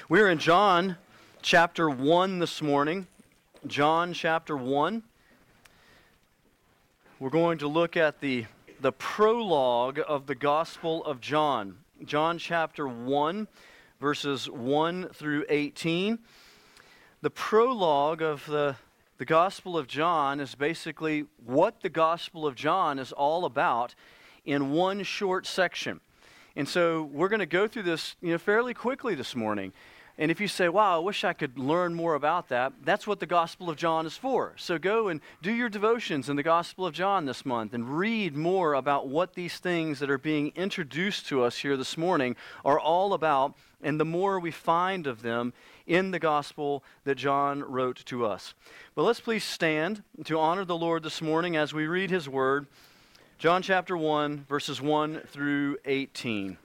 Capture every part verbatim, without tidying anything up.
We're in John chapter one this morning. John chapter one. We're going to look at the, the prologue of the Gospel of John. John chapter one, verses one through eighteen. The prologue of the, the Gospel of John is basically what the Gospel of John is all about in one short section. And so we're going to go through this, you know, fairly quickly this morning. And if you say, wow, I wish I could learn more about that, that's what the Gospel of John is for. So go and do your devotions in the Gospel of John this month and read more about what these things that are being introduced to us here this morning are all about, and the more we find of them in the Gospel that John wrote to us. But let's please stand to honor the Lord this morning as we read His Word. John chapter one, verses one through eighteen.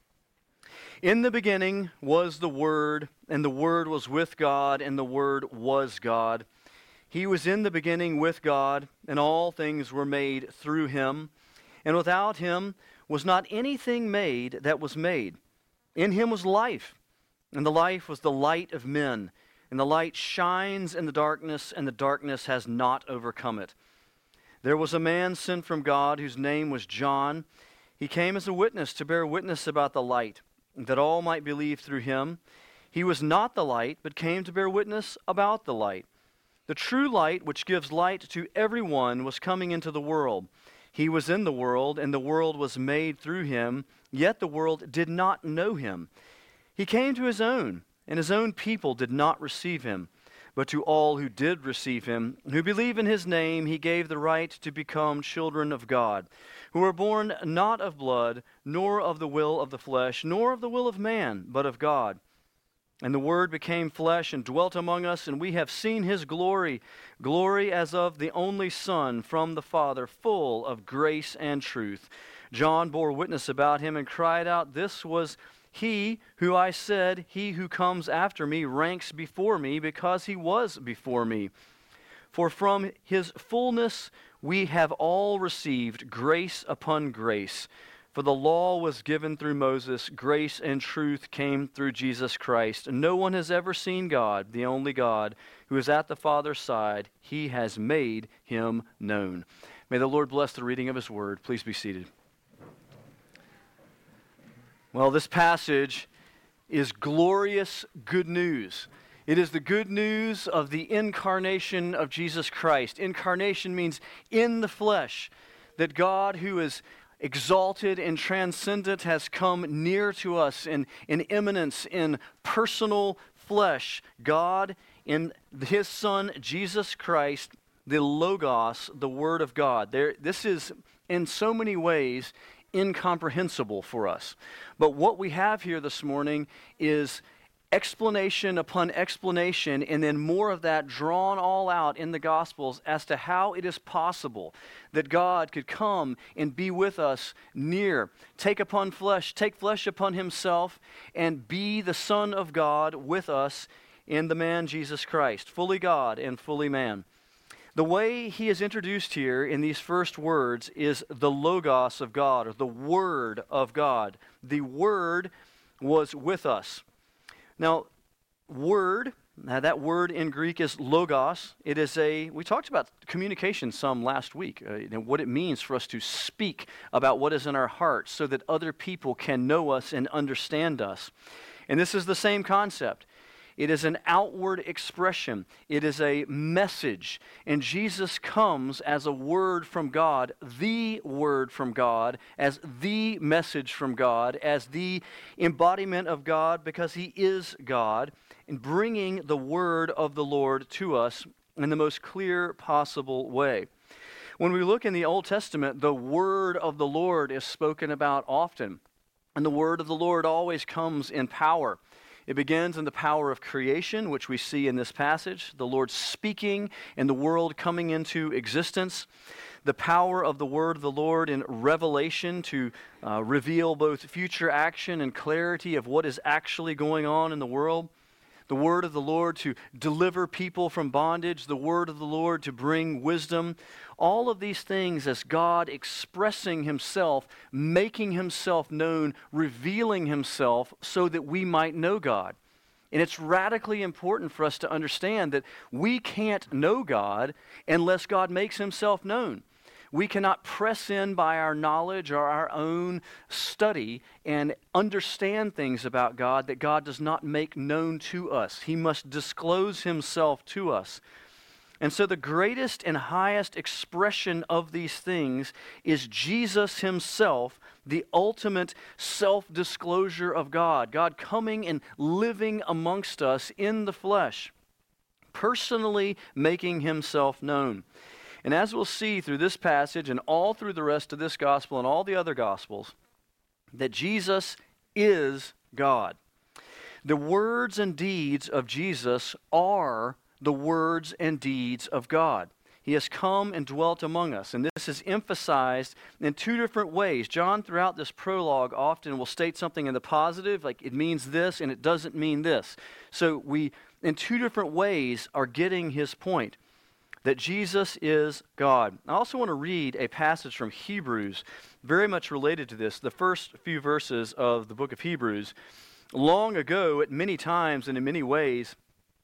In the beginning was the Word, and the Word was with God, and the Word was God. He was in the beginning with God, and all things were made through Him. And without Him was not anything made that was made. In Him was life, and the life was the light of men. And the light shines in the darkness, and the darkness has not overcome it. There was a man sent from God whose name was John. He came as a witness to bear witness about the light, that all might believe through him. He was not the light, but came to bear witness about the light. The true light, which gives light to everyone, was coming into the world. He was in the world, and the world was made through him, yet the world did not know him. He came to his own, and his own people did not receive him. But to all who did receive him, who believe in his name, he gave the right to become children of God, who were born not of blood, nor of the will of the flesh, nor of the will of man, but of God. And the Word became flesh and dwelt among us, and we have seen his glory, glory as of the only Son from the Father, full of grace and truth. John bore witness about him and cried out, "This was He who I said, he who comes after me ranks before me, because he was before me. For from his fullness we have all received grace upon grace. For the law was given through Moses, grace and truth came through Jesus Christ. No one has ever seen God, the only God, who is at the Father's side. He has made him known." May the Lord bless the reading of his word. Please be seated. Well, this passage is glorious good news. It is the good news of the incarnation of Jesus Christ. Incarnation means in the flesh, that God, who is exalted and transcendent, has come near to us in, in immanence, in personal flesh. God, in his Son, Jesus Christ, the Logos, the Word of God. There, this is, in so many ways, incomprehensible for us. But what we have here this morning is explanation upon explanation, and then more of that drawn all out in the Gospels as to how it is possible that God could come and be with us near, take upon flesh, take flesh upon himself, and be the Son of God with us in the man Jesus Christ, fully God and fully man. The way he is introduced here in these first words is the Logos of God, or the Word of God. The Word was with us. Now, word, now that word in Greek is logos. It is a, we talked about communication some last week, uh, and what it means for us to speak about what is in our hearts so that other people can know us and understand us. And this is the same concept. It is an outward expression. It is a message. And Jesus comes as a word from God, the word from God, as the message from God, as the embodiment of God, because he is God, and bringing the word of the Lord to us in the most clear possible way. When we look in the Old Testament, the word of the Lord is spoken about often. And the word of the Lord always comes in power. It begins in the power of creation, which we see in this passage, the Lord speaking and the world coming into existence. The power of the word of the Lord in revelation to uh, reveal both future action and clarity of what is actually going on in the world. The word of the Lord to deliver people from bondage. The word of the Lord to bring wisdom. All of these things as God expressing himself, making himself known, revealing himself so that we might know God. And it's radically important for us to understand that we can't know God unless God makes himself known. We cannot press in by our knowledge or our own study and understand things about God that God does not make known to us. He must disclose himself to us. And so the greatest and highest expression of these things is Jesus himself, the ultimate self-disclosure of God. God coming and living amongst us in the flesh, personally making himself known. And as we'll see through this passage and all through the rest of this gospel and all the other gospels, that Jesus is God. The words and deeds of Jesus are the words and deeds of God. He has come and dwelt among us, and this is emphasized in two different ways. John, throughout this prologue, often will state something in the positive, like it means this and it doesn't mean this. So we, in two different ways, are getting his point, that Jesus is God. I also want to read a passage from Hebrews, very much related to this, the first few verses of the book of Hebrews. Long ago, at many times and in many ways,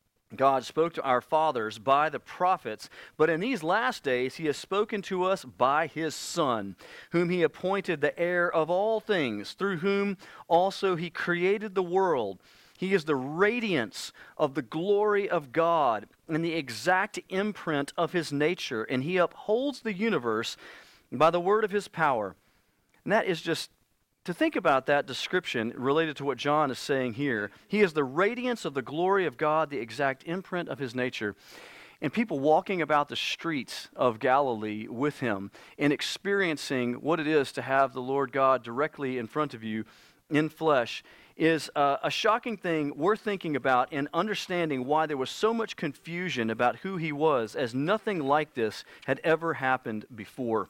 God spoke to our fathers by the prophets, but in these last days he has spoken to us by his Son, whom he appointed the heir of all things, through whom also he created the world. He is the radiance of the glory of God and the exact imprint of his nature, and he upholds the universe by the word of his power. And that is just, to think about that description related to what John is saying here. He is the radiance of the glory of God, the exact imprint of his nature. And people walking about the streets of Galilee with him and experiencing what it is to have the Lord God directly in front of you in flesh is uh, a shocking thing worth thinking about and understanding why there was so much confusion about who he was, as nothing like this had ever happened before.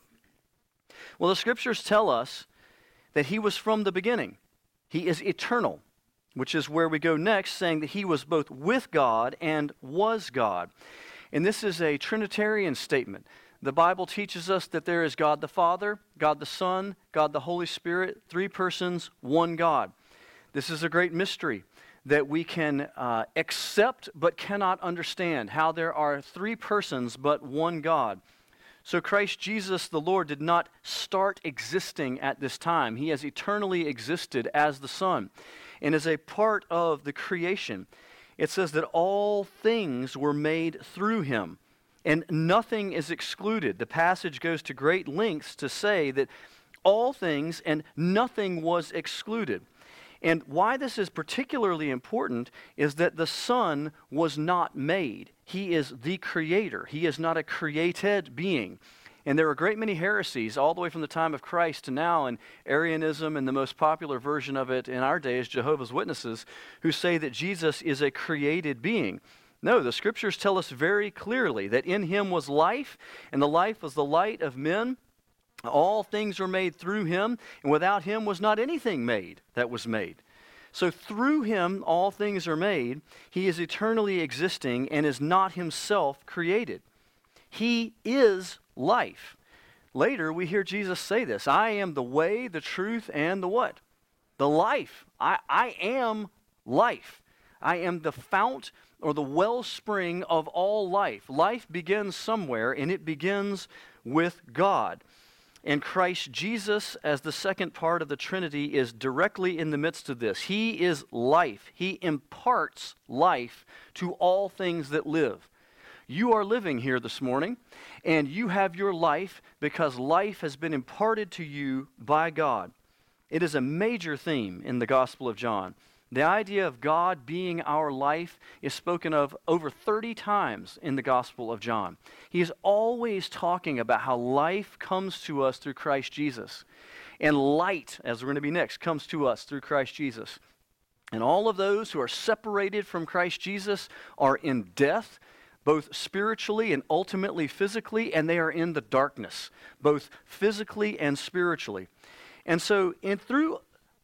Well, the scriptures tell us that he was from the beginning. He is eternal, which is where we go next, saying that he was both with God and was God. And this is a Trinitarian statement. The Bible teaches us that there is God the Father, God the Son, God the Holy Spirit, three persons, one God. This is a great mystery that we can uh, accept but cannot understand, how there are three persons but one God. So Christ Jesus the Lord did not start existing at this time. He has eternally existed as the Son and is a part of the creation. It says that all things were made through him, and nothing is excluded. The passage goes to great lengths to say that all things and nothing was excluded. And why this is particularly important is that the Son was not made. He is the creator. He is not a created being. And there are a great many heresies all the way from the time of Christ to now, and Arianism, and the most popular version of it in our day is Jehovah's Witnesses, who say that Jesus is a created being. No, the scriptures tell us very clearly that in him was life, and the life was the light of men. All things were made through him, and without him was not anything made that was made. So through him all things are made. He is eternally existing and is not himself created. He is life. Later we hear Jesus say this, I am the way, the truth, and the what? The life. I, I am life. I am the fount or the wellspring of all life. Life begins somewhere, and it begins with God. And Christ Jesus, as the second part of the Trinity, is directly in the midst of this. He is life. He imparts life to all things that live. You are living here this morning, and you have your life because life has been imparted to you by God. It is a major theme in the Gospel of John. The idea of God being our life is spoken of over thirty times in the Gospel of John. He is always talking about how life comes to us through Christ Jesus. And light, as we're going to be next, comes to us through Christ Jesus. And all of those who are separated from Christ Jesus are in death, both spiritually and ultimately physically, and they are in the darkness, both physically and spiritually. And so in through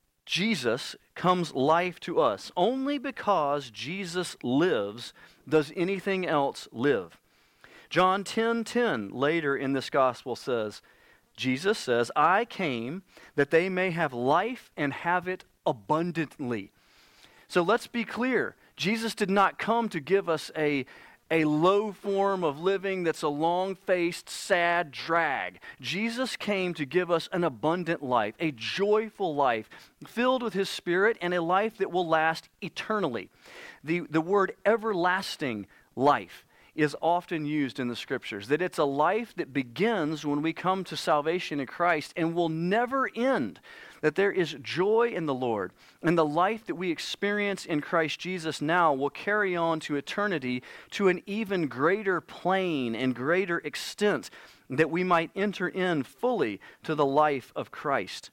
Jesus comes life to us. Only because Jesus lives does anything else live. John ten ten later in this gospel says, Jesus says, I came that they may have life and have it abundantly. So let's be clear. Jesus did not come to give us a, a low form of living that's a long-faced, sad drag. Jesus came to give us an abundant life, a joyful life, filled with His Spirit, and a life that will last eternally. The, the word everlasting life is often used in the Scriptures, that it's a life that begins when we come to salvation in Christ and will never end, that there is joy in the Lord, and the life that we experience in Christ Jesus now will carry on to eternity to an even greater plane and greater extent, that we might enter in fully to the life of Christ.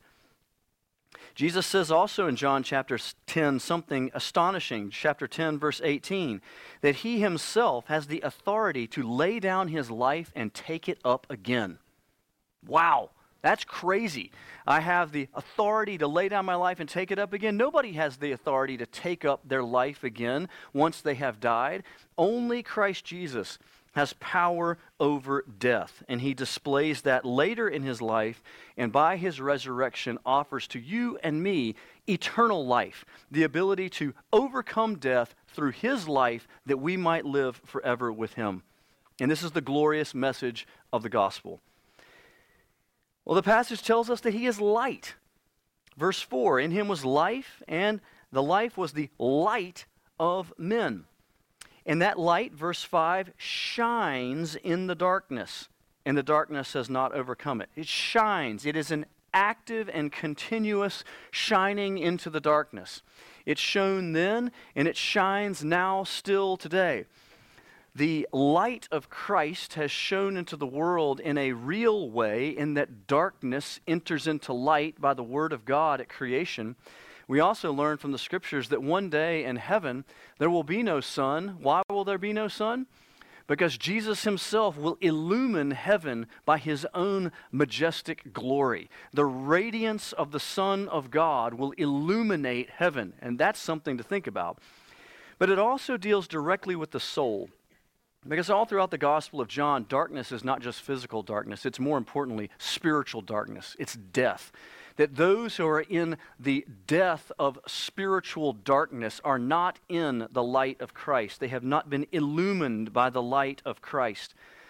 Jesus says also in John chapter ten something astonishing, chapter ten, verse eighteen, that He Himself has the authority to lay down His life and take it up again. Wow, that's crazy. I have the authority to lay down my life and take it up again. Nobody has the authority to take up their life again once they have died. Only Christ Jesus has power over death, and He displays that later in His life, and by His resurrection offers to you and me eternal life, the ability to overcome death through His life that we might live forever with Him. And this is the glorious message of the gospel. Well, the passage tells us that He is light. Verse four, in Him was life, and the life was the light of men. And that light, verse five, shines in the darkness, and the darkness has not overcome it. It shines. It is an active and continuous shining into the darkness. It shone then, and it shines now still today. The light of Christ has shone into the world in a real way, in that darkness enters into light by the Word of God at creation. We also learn from the Scriptures that one day in heaven there will be no sun. Why will there be no sun? Because Jesus Himself will illumine heaven by His own majestic glory. The radiance of the Son of God will illuminate heaven, and that's something to think about. But it also deals directly with the soul. Because all throughout the Gospel of John, darkness is not just physical darkness, it's more importantly spiritual darkness. It's death. That those who are in the death of spiritual darkness are not in the light of Christ. They have not been illumined by the light of Christ.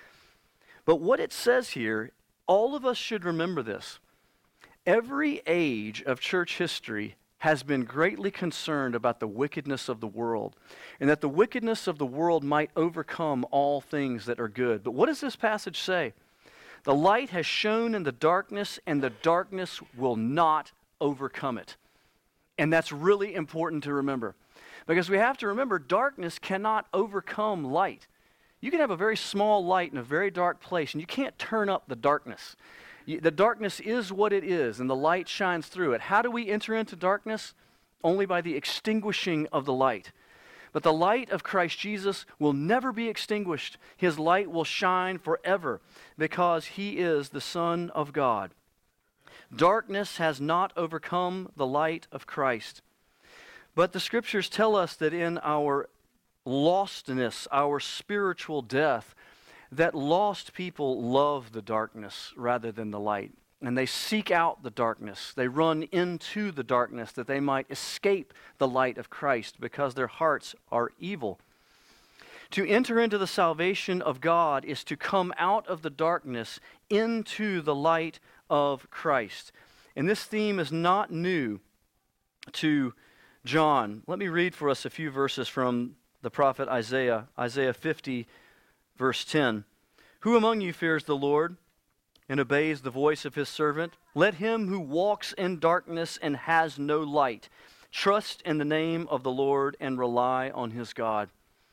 But what it says here, all of us should remember this. Every age of church history has been greatly concerned about the wickedness of the world, and that the wickedness of the world might overcome all things that are good. But what does this passage say? The light has shone in the darkness, and the darkness will not overcome it. And that's really important to remember, because we have to remember darkness cannot overcome light. You can have a very small light in a very dark place, and you can't turn up the darkness. The darkness is what it is, and the light shines through it. How do we enter into darkness? Only by the extinguishing of the light. But the light of Christ Jesus will never be extinguished. His light will shine forever because He is the Son of God. Darkness has not overcome the light of Christ. But the Scriptures tell us that in our lostness, our spiritual death, that lost people love the darkness rather than the light. And they seek out the darkness. They run into the darkness that they might escape the light of Christ because their hearts are evil. To enter into the salvation of God is to come out of the darkness into the light of Christ. And this theme is not new to John. Let me read for us a few verses from the prophet Isaiah, Isaiah fifty, verse ten. Who among you fears the Lord and obeys the voice of His servant? Let him who walks in darkness and has no light trust in the name of the Lord and rely on His God.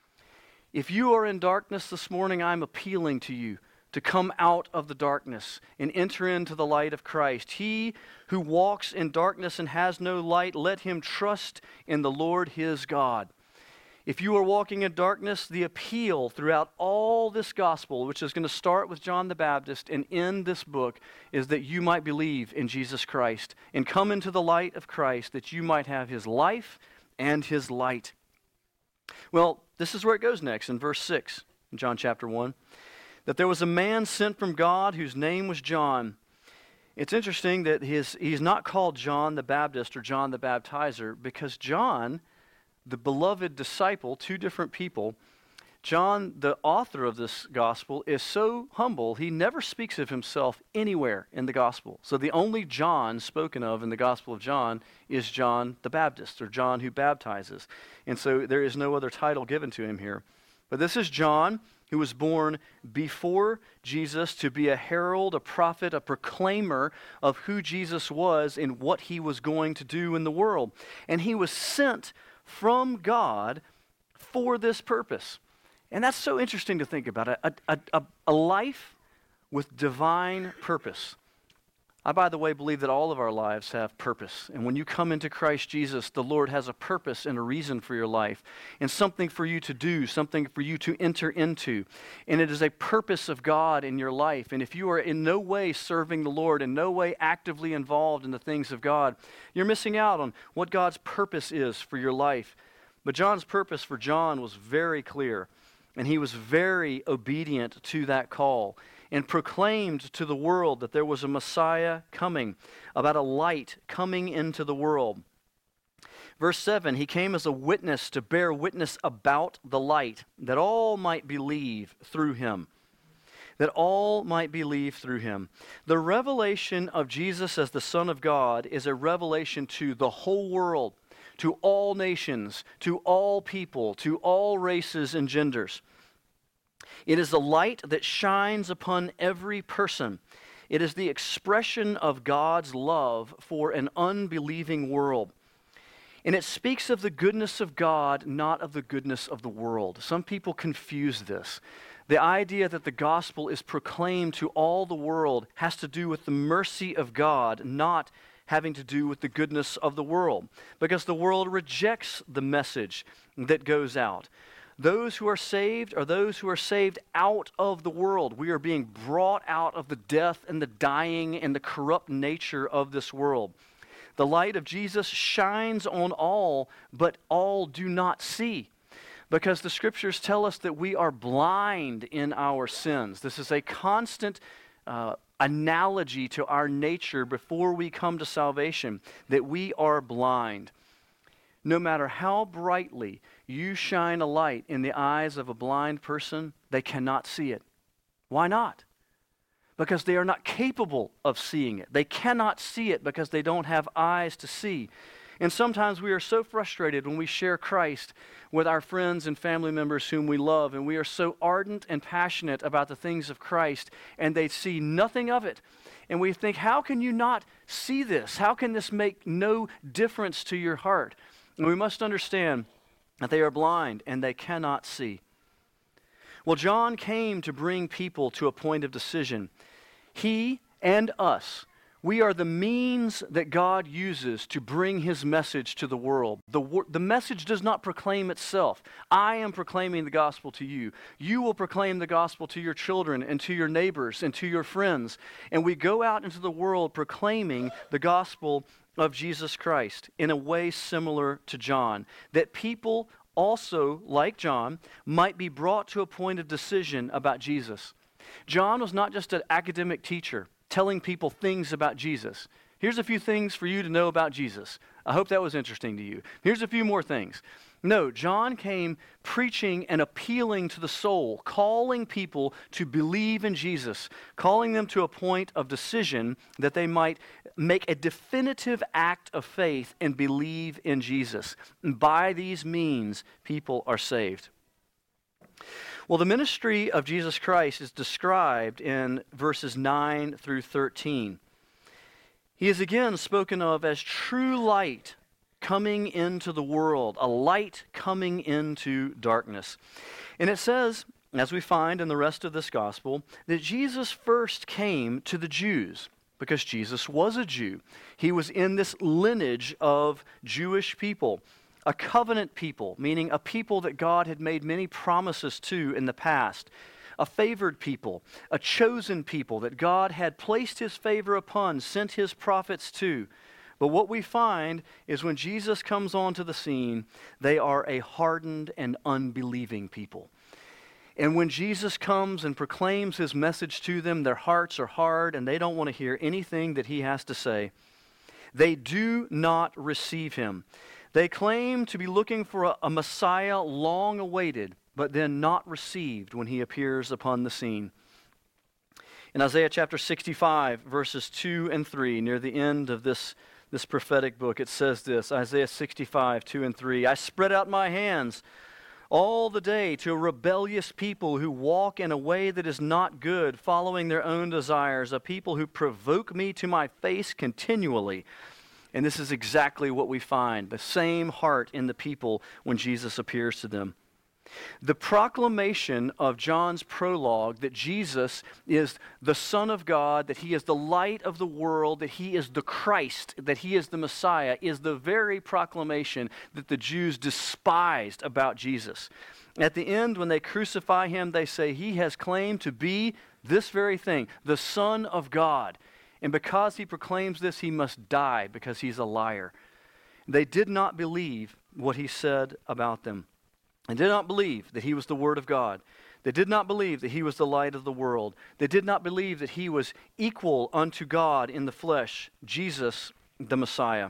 If you are in darkness this morning, I'm appealing to you to come out of the darkness and enter into the light of Christ. He who walks in darkness and has no light, let him trust in the Lord his God. If you are walking in darkness, the appeal throughout all this gospel, which is going to start with John the Baptist and end this book, is that you might believe in Jesus Christ and come into the light of Christ, that you might have His life and His light. Well, this is where it goes next in verse six, in John chapter one, that there was a man sent from God whose name was John. It's interesting that his, he's not called John the Baptist or John the Baptizer, because John the beloved disciple, two different people. John, the author of this gospel, is so humble, he never speaks of himself anywhere in the gospel. So the only John spoken of in the Gospel of John is John the Baptist, or John who baptizes. And so there is no other title given to him here. But this is John, who was born before Jesus to be a herald, a prophet, a proclaimer of who Jesus was and what he was going to do in the world. And he was sent from God for this purpose. And that's so interesting to think about, a, a, a, a life with divine purpose. I, by the way, believe that all of our lives have purpose. And when you come into Christ Jesus, the Lord has a purpose and a reason for your life, and something for you to do, something for you to enter into. And it is a purpose of God in your life. And if you are in no way serving the Lord, in no way actively involved in the things of God, you're missing out on what God's purpose is for your life. But John's purpose for John was very clear. And he was very obedient to that call and proclaimed to the world that there was a Messiah coming, about a light coming into the world. Verse seven, he came as a witness to bear witness about the light, that all might believe through him. That all might believe through him. The revelation of Jesus as the Son of God is a revelation to the whole world, to all nations, to all people, to all races and genders. It is the light that shines upon every person. It is the expression of God's love for an unbelieving world. And it speaks of the goodness of God, not of the goodness of the world. Some people confuse this. The idea that the gospel is proclaimed to all the world has to do with the mercy of God, not having to do with the goodness of the world, because the world rejects the message that goes out. Those who are saved are those who are saved out of the world. We are being brought out of the death and the dying and the corrupt nature of this world. The light of Jesus shines on all, but all do not see, because the scriptures tell us that we are blind in our sins. This is a constant uh, analogy to our nature before we come to salvation, that we are blind. No matter how brightly you shine a light in the eyes of a blind person, they cannot see it. Why not? Because they are not capable of seeing it. They cannot see it because they don't have eyes to see. And sometimes we are so frustrated when we share Christ with our friends and family members whom we love, and we are so ardent and passionate about the things of Christ, and they see nothing of it. And we think, how can you not see this? How can this make no difference to your heart? And we must understand that they are blind and they cannot see. Well, John came to bring people to a point of decision. He and us, we are the means that God uses to bring his message to the world. The, wor- the message does not proclaim itself. I am proclaiming the gospel to you. You will proclaim the gospel to your children and to your neighbors and to your friends. And we go out into the world proclaiming the gospel of Jesus Christ in a way similar to John, that people also, like John, might be brought to a point of decision about Jesus. John was not just an academic teacher telling people things about Jesus. Here's a few things for you to know about Jesus. I hope that was interesting to you. Here's a few more things. No, John came preaching and appealing to the soul, calling people to believe in Jesus, calling them to a point of decision that they might make a definitive act of faith and believe in Jesus. And by these means, people are saved. Well, the ministry of Jesus Christ is described in verses nine through thirteen. He is again spoken of as true light coming into the world, a light coming into darkness. And it says, as we find in the rest of this gospel, that Jesus first came to the Jews, because Jesus was a Jew. He was in this lineage of Jewish people, a covenant people, meaning a people that God had made many promises to in the past, a favored people, a chosen people that God had placed his favor upon, sent his prophets to. But what we find is when Jesus comes onto the scene, they are a hardened and unbelieving people. And when Jesus comes and proclaims his message to them, their hearts are hard and they don't want to hear anything that he has to say. They do not receive him. They claim to be looking for a, a Messiah long awaited, but then not received when he appears upon the scene. In Isaiah chapter sixty-five, verses two and three, near the end of this, this prophetic book, it says this, Isaiah sixty-five, two and three, I spread out my hands all the day to a rebellious people who walk in a way that is not good, following their own desires, a people who provoke me to my face continually. And this is exactly what we find, the same heart in the people when Jesus appears to them. The proclamation of John's prologue that Jesus is the Son of God, that he is the light of the world, that he is the Christ, that he is the Messiah, is the very proclamation that the Jews despised about Jesus. At the end, when they crucify him, they say he has claimed to be this very thing, the Son of God. And because he proclaims this, he must die because he's a liar. They did not believe what he said about them. They did not believe that he was the Word of God. They did not believe that he was the light of the world. They did not believe that he was equal unto God in the flesh, Jesus, the Messiah.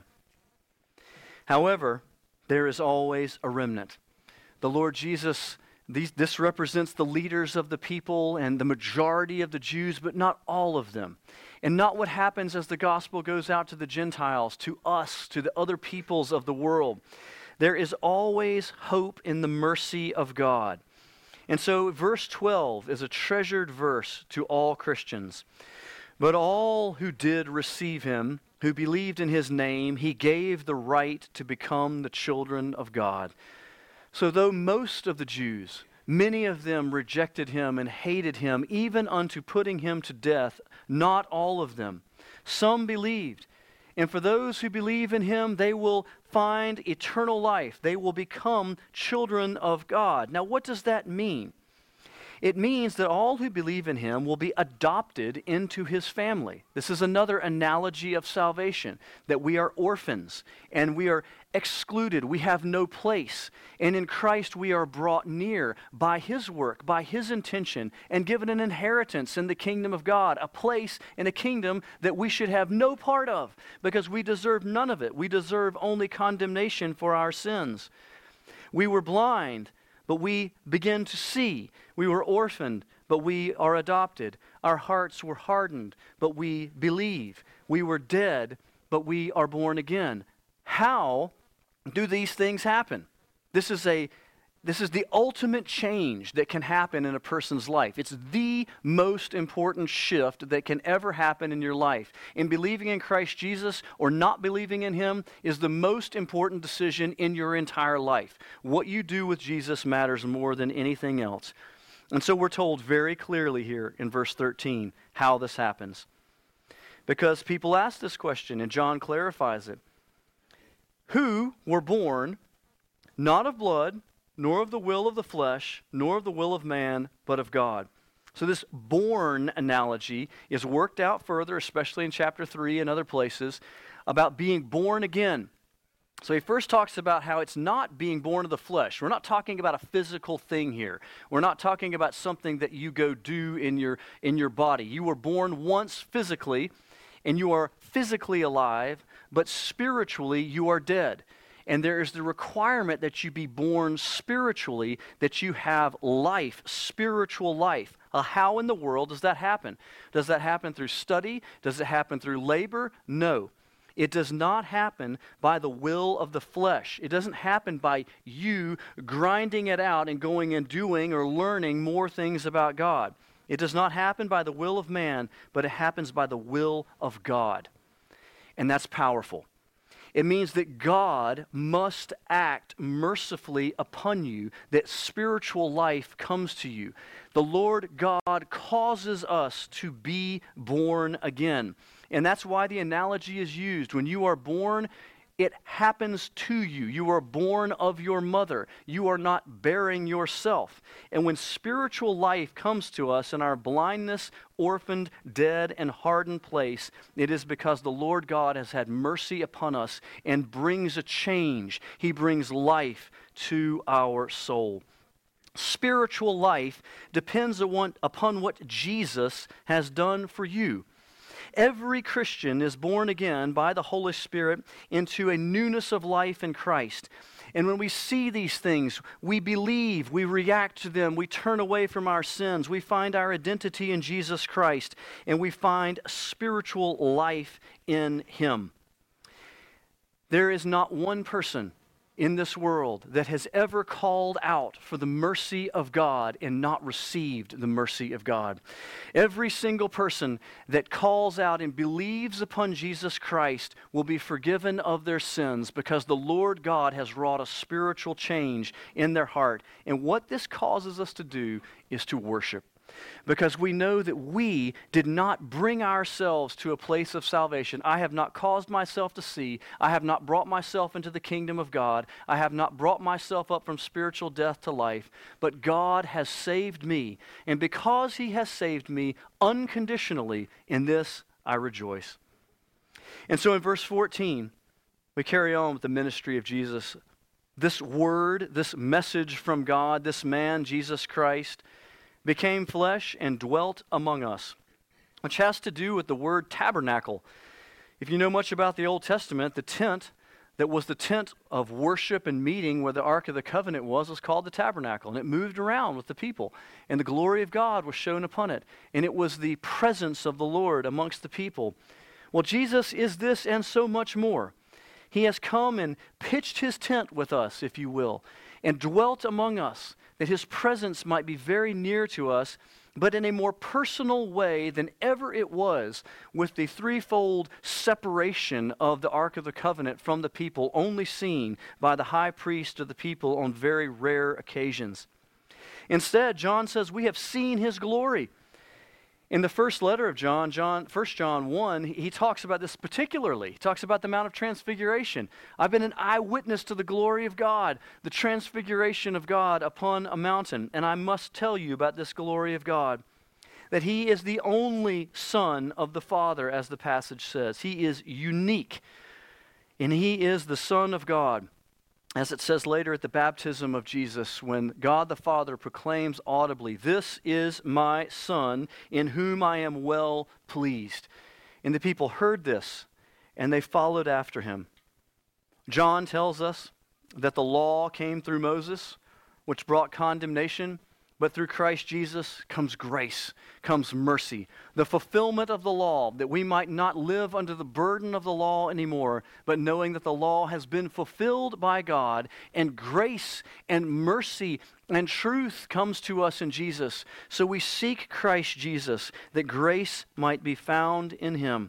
However, there is always a remnant. The Lord Jesus, these, this represents the leaders of the people and the majority of the Jews, but not all of them. And not what happens as the gospel goes out to the Gentiles, to us, to the other peoples of the world. There is always hope in the mercy of God. And so verse twelve is a treasured verse to all Christians. But all who did receive him, who believed in his name, he gave the right to become the children of God. So though most of the Jews, many of them rejected him and hated him, even unto putting him to death, not all of them. Some believed. And for those who believe in him, they will find eternal life. They will become children of God. Now, what does that mean? It means that all who believe in him will be adopted into his family. This is another analogy of salvation, that we are orphans and we are excluded. We have no place. And in Christ we are brought near by his work, by his intention, and given an inheritance in the kingdom of God, a place in a kingdom that we should have no part of because we deserve none of it. We deserve only condemnation for our sins. We were blind, but we begin to see. We were orphaned, but we are adopted. Our hearts were hardened, but we believe. We were dead, but we are born again. How do these things happen? This is a This is the ultimate change that can happen in a person's life. It's the most important shift that can ever happen in your life. And believing in Christ Jesus or not believing in him is the most important decision in your entire life. What you do with Jesus matters more than anything else. And so we're told very clearly here in verse thirteen how this happens. Because people ask this question, and John clarifies it. Who were born not of blood, nor of the will of the flesh, nor of the will of man, but of God. So this born analogy is worked out further, especially in chapter three and other places, about being born again. So he first talks about how it's not being born of the flesh. We're not talking about a physical thing here. We're not talking about something that you go do in your, in your body. You were born once physically, and you are physically alive, but spiritually you are dead. And there is the requirement that you be born spiritually, that you have life, spiritual life. Uh, how in the world does that happen? Does that happen through study? Does it happen through labor? No. It does not happen by the will of the flesh. It doesn't happen by you grinding it out and going and doing or learning more things about God. It does not happen by the will of man, but it happens by the will of God. And that's powerful. It means that God must act mercifully upon you, that spiritual life comes to you. The Lord God causes us to be born again. And that's why the analogy is used. When you are born, it happens to you. You are born of your mother. You are not bearing yourself. And when spiritual life comes to us in our blindness, orphaned, dead, and hardened place, it is because the Lord God has had mercy upon us and brings a change. He brings life to our soul. Spiritual life depends upon what Jesus has done for you. Every Christian is born again by the Holy Spirit into a newness of life in Christ. And when we see these things, we believe, we react to them, we turn away from our sins, we find our identity in Jesus Christ, and we find spiritual life in Him. There is not one person in this world that has ever called out for the mercy of God and not received the mercy of God. Every single person that calls out and believes upon Jesus Christ will be forgiven of their sins because the Lord God has wrought a spiritual change in their heart. And what this causes us to do is to worship. Because we know that we did not bring ourselves to a place of salvation. I have not caused myself to see. I have not brought myself into the kingdom of God. I have not brought myself up from spiritual death to life. But God has saved me. And because He has saved me unconditionally, in this I rejoice. And so in verse fourteen, we carry on with the ministry of Jesus. This word, this message from God, this man, Jesus Christ, became flesh and dwelt among us, which has to do with the word tabernacle. If you know much about the Old Testament, the tent that was the tent of worship and meeting where the Ark of the Covenant was, was called the tabernacle, and it moved around with the people, and the glory of God was shown upon it, and it was the presence of the Lord amongst the people. Well, Jesus is this and so much more. He has come and pitched His tent with us, if you will, and dwelt among us, that His presence might be very near to us, but in a more personal way than ever it was with the threefold separation of the Ark of the Covenant from the people, only seen by the high priest of the people on very rare occasions. Instead, John says, we have seen His glory. In the first letter of John, John, First John one, he talks about this particularly. He talks about the Mount of Transfiguration. I've been an eyewitness to the glory of God, the transfiguration of God upon a mountain, and I must tell you about this glory of God, that He is the only Son of the Father, as the passage says. He is unique, and He is the Son of God. As it says later at the baptism of Jesus, when God the Father proclaims audibly, "This is my Son, in whom I am well pleased." And the people heard this, and they followed after Him. John tells us that the law came through Moses, which brought condemnation, but through Christ Jesus comes grace, comes mercy, the fulfillment of the law, that we might not live under the burden of the law anymore, but knowing that the law has been fulfilled by God, and grace and mercy and truth comes to us in Jesus. So we seek Christ Jesus, that grace might be found in Him.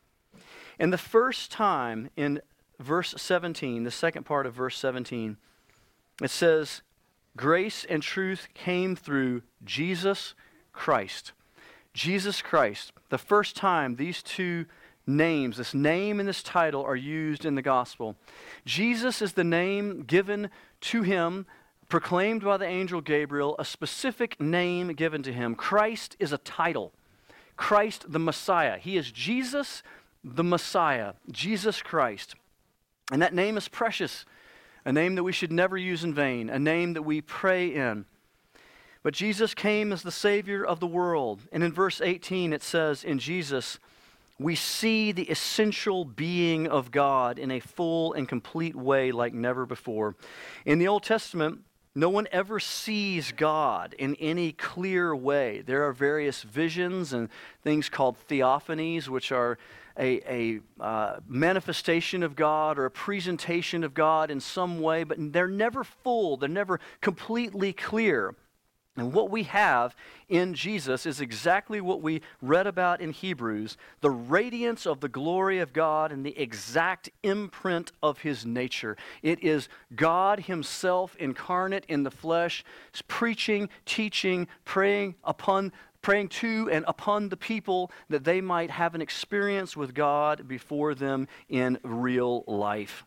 And the first time in verse seventeen, the second part of verse seventeen, it says, grace and truth came through Jesus Christ. Jesus Christ. The first time these two names, this name and this title, are used in the gospel. Jesus is the name given to Him, proclaimed by the angel Gabriel, a specific name given to Him. Christ is a title. Christ the Messiah. He is Jesus the Messiah, Jesus Christ. And that name is precious. A name that we should never use in vain, a name that we pray in. But Jesus came as the Savior of the world. And in verse eighteen it says, in Jesus, we see the essential being of God in a full and complete way like never before. In the Old Testament, no one ever sees God in any clear way. There are various visions and things called theophanies, which are a, a uh, manifestation of God or a presentation of God in some way, but they're never full. They're never completely clear. And what we have in Jesus is exactly what we read about in Hebrews, the radiance of the glory of God and the exact imprint of His nature. It is God Himself incarnate in the flesh, preaching, teaching, praying upon, praying to and upon the people that they might have an experience with God before them in real life.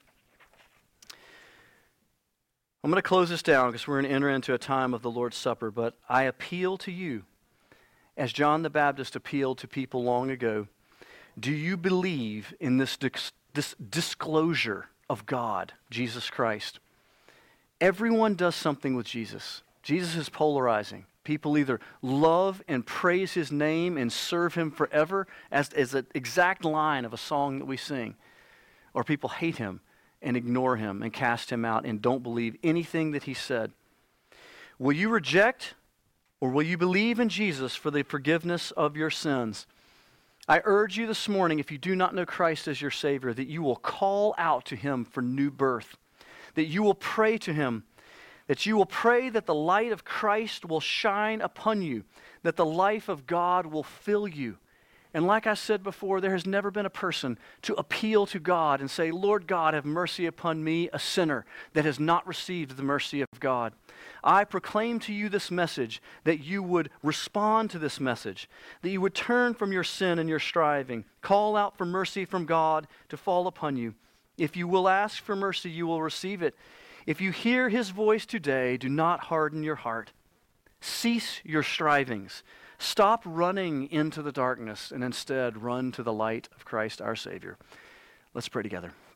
I'm going to close this down because we're going to enter into a time of the Lord's Supper, but I appeal to you, as John the Baptist appealed to people long ago, do you believe in this, dis- this disclosure of God, Jesus Christ? Everyone does something with Jesus. Jesus is polarizing. People either love and praise his name and serve him forever, as, as an exact line of a song that we sing, or people hate him and ignore him and cast him out and don't believe anything that he said. Will you reject or will you believe in Jesus for the forgiveness of your sins? I urge you this morning, if you do not know Christ as your Savior, that you will call out to him for new birth, that you will pray to him, that you will pray that the light of Christ will shine upon you, that the life of God will fill you. And like I said before, there has never been a person to appeal to God and say, Lord God, have mercy upon me, a sinner that has not received the mercy of God. I proclaim to you this message, that you would respond to this message, that you would turn from your sin and your striving, call out for mercy from God to fall upon you. If you will ask for mercy, you will receive it. If you hear his voice today, do not harden your heart. Cease your strivings. Stop running into the darkness and instead run to the light of Christ our Savior. Let's pray together.